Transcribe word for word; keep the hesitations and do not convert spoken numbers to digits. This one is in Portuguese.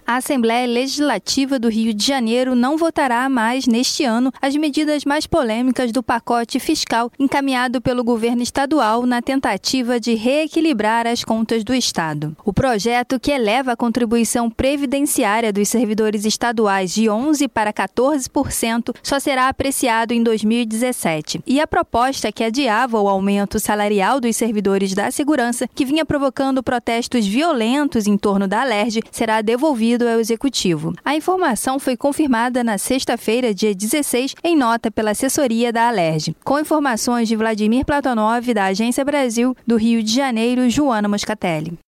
A Assembleia Legislativa do Rio de Janeiro não votará mais neste ano as medidas mais polêmicas do pacote fiscal encaminhado pelo governo estadual na tentativa de reequilibrar as contas do Estado. O projeto, que eleva a contribuição previdenciária dos servidores estaduais de onze por cento para quatorze por cento, só será apreciado em dois mil e dezessete. E a proposta, que adiava o aumento salarial dos servidores da segurança, que vinha provocando protestos violentos em torno da Alerj, será devolvida ao Executivo. A informação foi confirmada na sexta-feira, dia dezesseis, em nota pela assessoria da Alerj. Com informações de Vladimir Platonov, da Agência Brasil, do Rio de Janeiro, Joana Moscatelli.